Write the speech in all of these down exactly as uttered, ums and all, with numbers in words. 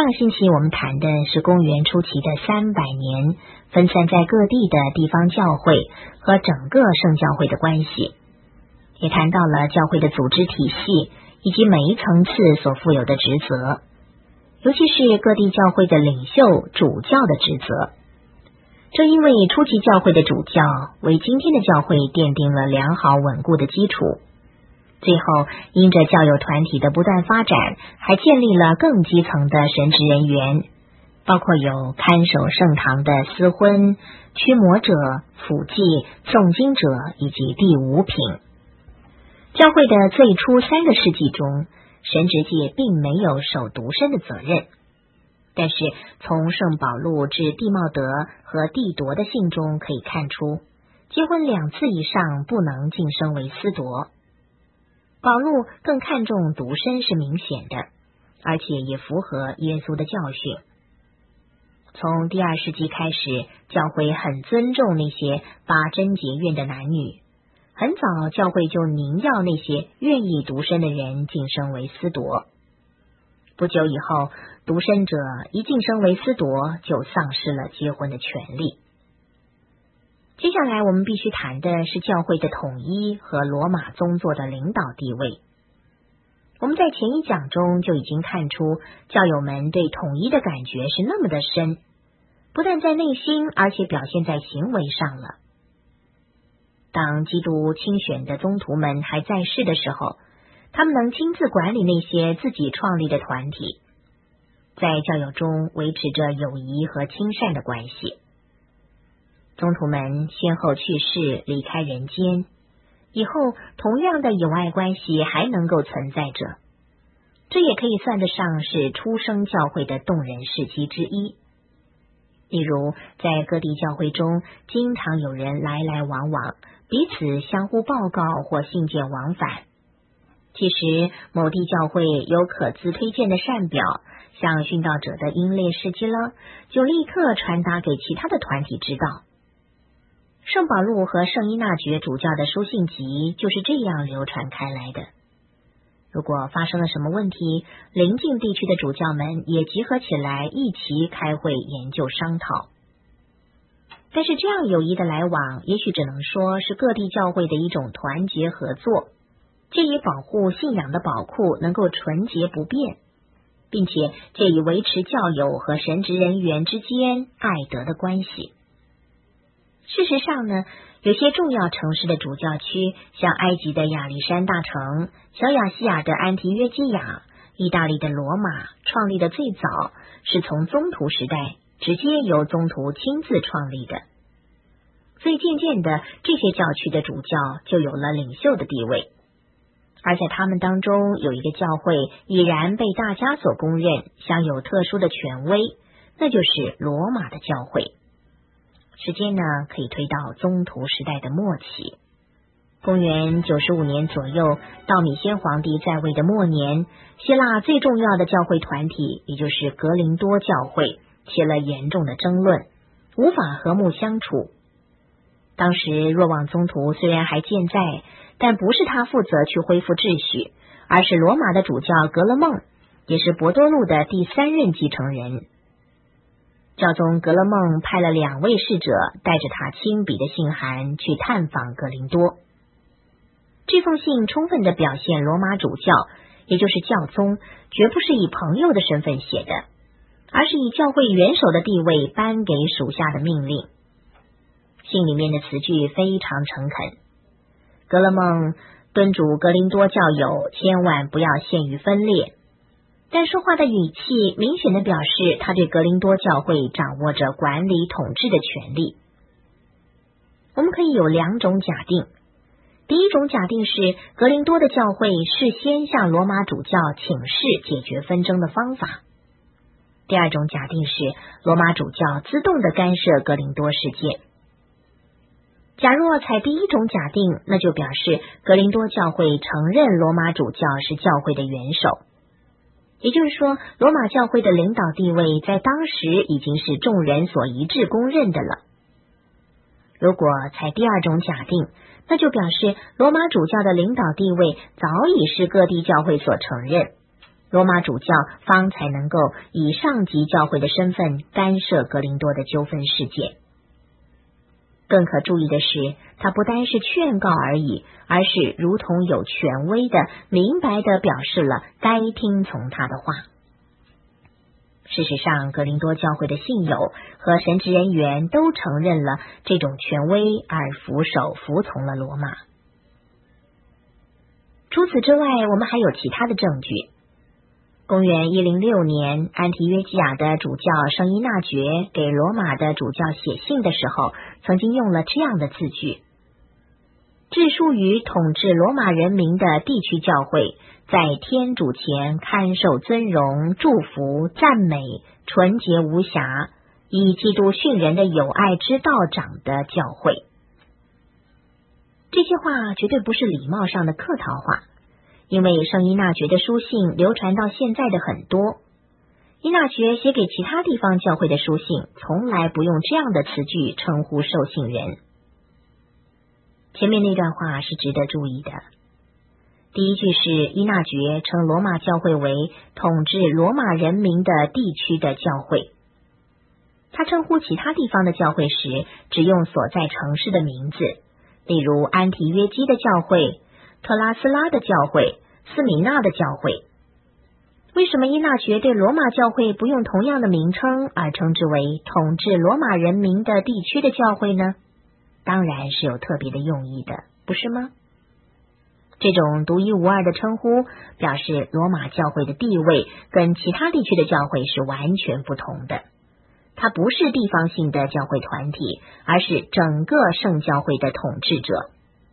上个星期我们谈的是公元初期的三百年分散在各地的地方教会和整个圣教会的关系，也谈到了教会的组织体系以及每一层次所负有的职责，尤其是各地教会的领袖主教的职责。正因为初期教会的主教为今天的教会奠定了良好稳固的基础，最后因着教友团体的不断发展，还建立了更基层的神职人员，包括有看守圣堂的司婚、驱魔者、辅祭、诵经者以及第五品。教会的最初三个世纪中，神职界并没有守独身的责任，但是从圣保禄至弟茂德和弟铎的信中可以看出，结婚两次以上不能晋升为司铎。保禄更看重独身是明显的，而且也符合耶稣的教训。从第二世纪开始，教会很尊重那些八贞节院的男女，很早教会就宁要那些愿意独身的人晋升为司铎。不久以后，独身者一晋升为司铎，就丧失了结婚的权利。接下来我们必须谈的是教会的统一和罗马宗座的领导地位。我们在前一讲中就已经看出，教友们对统一的感觉是那么的深，不但在内心，而且表现在行为上了。当基督亲选的宗徒们还在世的时候，他们能亲自管理那些自己创立的团体，在教友中维持着友谊和亲善的关系。宗徒们先后去世，离开人间，以后同样的友爱关系还能够存在着，这也可以算得上是出生教会的动人事迹之一。例如，在各地教会中，经常有人来来往往，彼此相互报告或信件往返。其实某地教会有可资推荐的善表，像殉道者的英烈事迹了，就立刻传达给其他的团体知道。圣保禄和圣依纳爵主教的书信集就是这样流传开来的。如果发生了什么问题，邻近地区的主教们也集合起来一起开会研究商讨。但是这样友谊的来往，也许只能说是各地教会的一种团结合作，借以保护信仰的宝库能够纯洁不变，并且借以维持教友和神职人员之间爱德的关系。事实上呢，有些重要城市的主教区，像埃及的亚历山大城、小亚细亚的安提约基亚、意大利的罗马，创立的最早是从宗徒时代直接由宗徒亲自创立的，所以渐渐的这些教区的主教就有了领袖的地位，而在他们当中有一个教会已然被大家所公认，享有特殊的权威，那就是罗马的教会。时间呢，可以推到宗徒时代的末期，公元九十五年左右，到米先皇帝在位的末年，希腊最重要的教会团体，也就是格林多教会，起了严重的争论，无法和睦相处。当时若望宗徒虽然还健在，但不是他负责去恢复秩序，而是罗马的主教格勒孟，也是伯多禄的第三任继承人。教宗格勒孟派了两位使者，带着他亲笔的信函去探访格林多。这封信充分地表现罗马主教，也就是教宗，绝不是以朋友的身份写的，而是以教会元首的地位颁给属下的命令。信里面的词句非常诚恳，格勒孟敦嘱格林多教友千万不要陷于分裂，但说话的语气明显地表示他对格林多教会掌握着管理统治的权利。我们可以有两种假定，第一种假定是格林多的教会事先向罗马主教请示解决纷争的方法，第二种假定是罗马主教自动地干涉格林多事件。假若采第一种假定，那就表示格林多教会承认罗马主教是教会的元首，也就是说，罗马教会的领导地位在当时已经是众人所一致公认的了。如果采第二种假定，那就表示罗马主教的领导地位早已是各地教会所承认， 罗马主教方才能够以上级教会的身份干涉格林多的纠纷事件。更可注意的是，他不单是劝告而已，而是如同有权威的、明白的表示了该听从他的话。事实上，格林多教会的信友和神职人员都承认了这种权威，而俯首服从了罗马。除此之外，我们还有其他的证据。公元一零六年，安提约基亚的主教圣依纳爵给罗马的主教写信的时候，曾经用了这样的字句：致书于统治罗马人民的地区教会，在天主前堪受尊荣、祝福、赞美、纯洁无瑕，以基督训人的有爱之道长的教会。这些话绝对不是礼貌上的客套话，因为圣依纳爵的书信流传到现在的很多。依纳爵写给其他地方教会的书信，从来不用这样的词句称呼受信人。前面那段话是值得注意的。第一句是依纳爵称罗马教会为统治罗马人民的地区的教会。他称呼其他地方的教会时，只用所在城市的名字，例如安提约基的教会、特拉斯拉的教会、斯米纳的教会。为什么依纳爵对罗马教会不用同样的名称，而称之为统治罗马人民的地区的教会呢？当然是有特别的用意的，不是吗？这种独一无二的称呼，表示罗马教会的地位跟其他地区的教会是完全不同的。它不是地方性的教会团体，而是整个圣教会的统治者。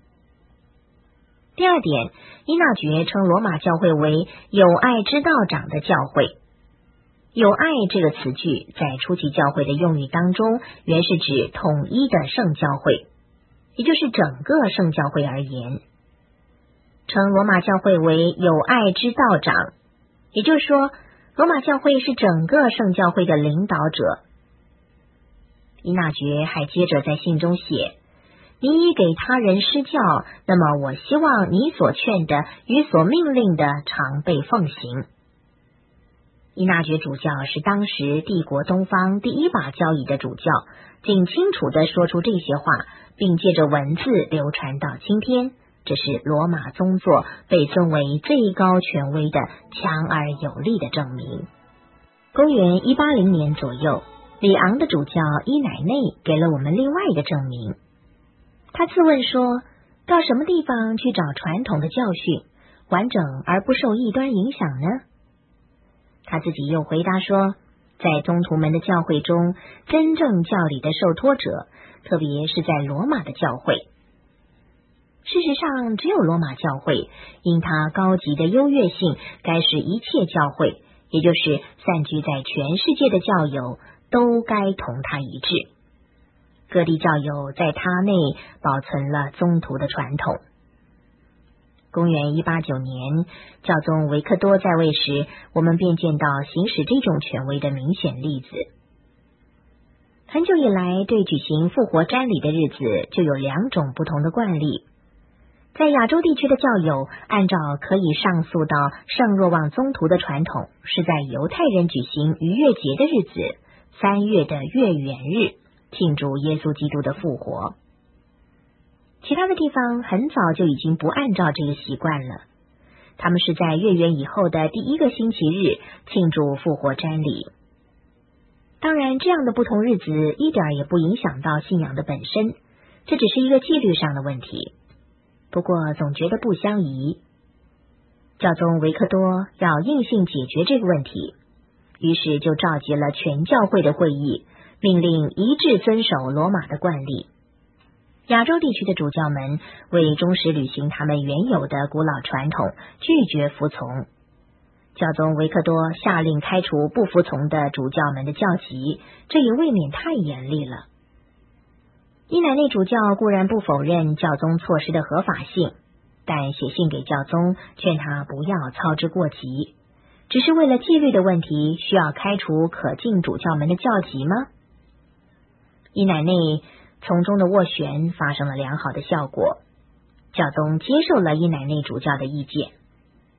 第二点，依纳爵称罗马教会为有爱之道长的教会。有爱这个词句在初期教会的用语当中，原是指统一的圣教会，也就是整个圣教会而言。称罗马教会为有爱之道长，也就是说，罗马教会是整个圣教会的领导者。依纳爵还接着在信中写：你已给他人施教，那么我希望你所劝的与所命令的常被奉行。依纳爵主教是当时帝国东方第一把交椅的主教，尽清楚地说出这些话，并借着文字流传到今天。这是罗马宗座被尊为最高权威的强而有力的证明。公元一八零年左右，里昂的主教伊乃内给了我们另外一个证明。他自问说，到什么地方去找传统的教训，完整而不受异端影响呢？他自己又回答说，在宗徒们的教会中，真正教理的受托者，特别是在罗马的教会。事实上，只有罗马教会因它高级的优越性，该使一切教会，也就是散居在全世界的教友，都该同它一致。各地教友在它内保存了宗徒的传统。公元一八九年，教宗维克多在位时，我们便见到行使这种权威的明显例子。很久以来，对举行复活瞻礼的日子就有两种不同的惯例。在亚洲地区的教友，按照可以上溯到圣若望宗徒的传统，是在犹太人举行逾越节的日子，三月的月圆日，庆祝耶稣基督的复活。其他的地方很早就已经不按照这个习惯了，他们是在月圆以后的第一个星期日庆祝复活瞻礼。当然，这样的不同日子一点也不影响到信仰的本身，这只是一个纪律上的问题。不过总觉得不相宜。教宗维克多要硬性解决这个问题，于是就召集了全教会的会议，命令一致遵守罗马的惯例。亚洲地区的主教们为忠实履行他们原有的古老传统，拒绝服从。教宗维克多下令开除不服从的主教们的教籍，这也未免太严厉了。伊乃内主教固然不否认教宗措施的合法性，但写信给教宗，劝他不要操之过急。只是为了纪律的问题，需要开除可敬主教们的教籍吗？伊乃内从中的斡旋发生了良好的效果，教宗接受了伊乃内主教的意见。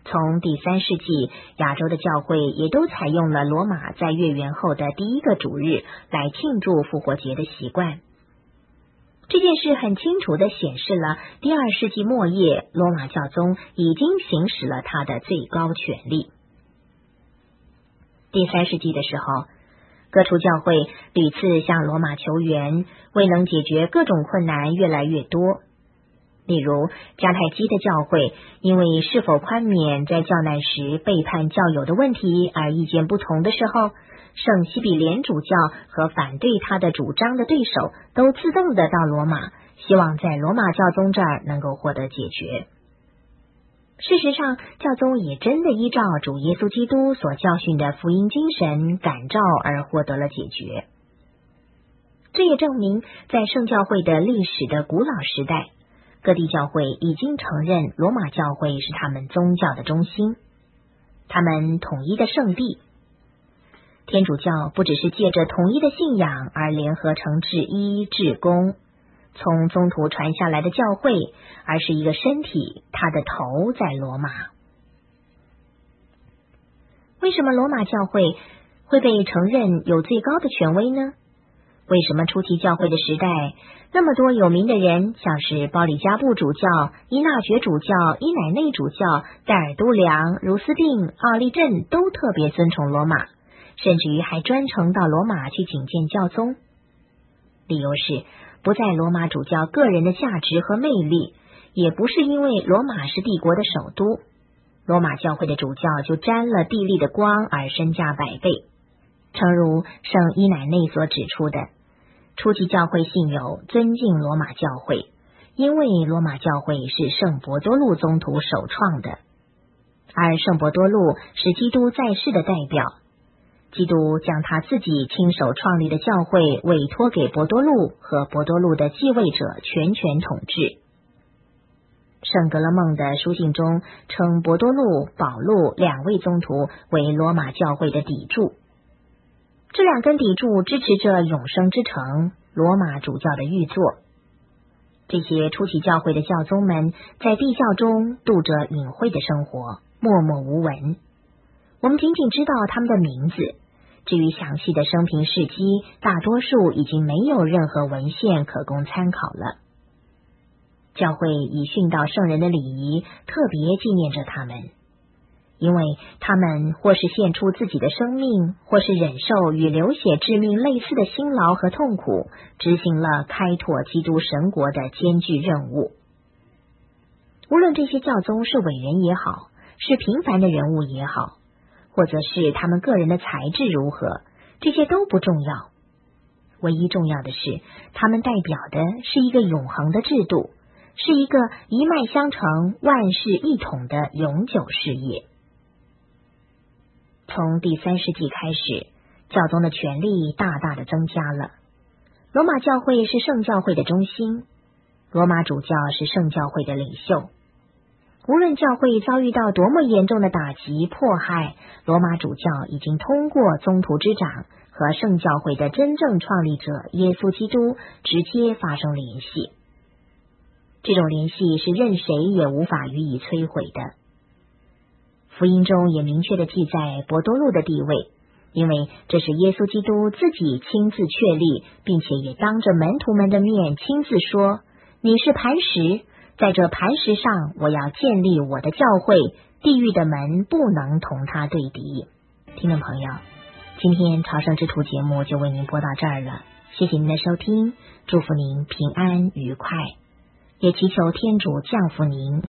从第三世纪，亚洲的教会也都采用了罗马在月圆后的第一个主日来庆祝复活节的习惯。这件事很清楚地显示了第二世纪末叶，罗马教宗已经行使了他的最高权力。第三世纪的时候，各处教会屡次向罗马求援，未能解决各种困难越来越多。例如迦太基的教会因为是否宽免在教难时背叛教友的问题而意见不同的时候，圣西比连主教和反对他的主张的对手都自动的到罗马，希望在罗马教宗这儿能够获得解决。事实上，教宗也真的依照主耶稣基督所教训的福音精神感召而获得了解决。这也证明在圣教会的历史的古老时代，各地教会已经承认罗马教会是他们宗教的中心，他们统一的圣地。天主教不只是借着统一的信仰而联合成至一至公，从宗徒传下来的教会，而是一个身体，它的头在罗马。为什么罗马教会会被承认有最高的权威呢？为什么初期教会的时代，那么多有名的人，像是包里加布主教、伊纳爵主教、伊乃内主教、戴尔都良、茹斯定、奥利镇都特别尊崇罗马，甚至于还专程到罗马去觐见教宗？理由是不在罗马主教个人的价值和魅力，也不是因为罗马是帝国的首都，罗马教会的主教就沾了地利的光而身价百倍。诚如圣伊乃内所指出的，初期教会信友尊敬罗马教会，因为罗马教会是圣伯多禄宗徒首创的，而圣伯多禄是基督在世的代表，基督将他自己亲手创立的教会委托给伯多禄和伯多禄的继位者全权统治。圣格勒孟的书信中称伯多禄、保禄两位宗徒为罗马教会的砥柱，这两根砥柱支持着永生之城罗马主教的御座。这些初期教会的教宗们在地教中度着隐晦的生活，默默无闻，我们仅仅知道他们的名字，至于详细的生平事迹，大多数已经没有任何文献可供参考了。教会以殉道圣人的礼仪特别纪念着他们，因为他们或是献出自己的生命，或是忍受与流血致命类似的辛劳和痛苦，执行了开拓基督神国的艰巨任务。无论这些教宗是伟人也好，是平凡的人物也好，或者是他们个人的才智如何，这些都不重要。唯一重要的是，他们代表的是一个永恒的制度，是一个一脉相承、万事一统的永久事业。从第三世纪开始，教宗的权力大大的增加了。罗马教会是圣教会的中心，罗马主教是圣教会的领袖。无论教会遭遇到多么严重的打击迫害，罗马主教已经通过宗徒之长和圣教会的真正创立者耶稣基督直接发生联系。这种联系是任谁也无法予以摧毁的。福音中也明确的记载伯多禄的地位，因为这是耶稣基督自己亲自确立，并且也当着门徒们的面亲自说，你是磐石，在这磐石上我要建立我的教会，地狱的门不能同他对敌。听众朋友，今天朝圣之途节目就为您播到这儿了，谢谢您的收听，祝福您平安愉快，也祈求天主降福您。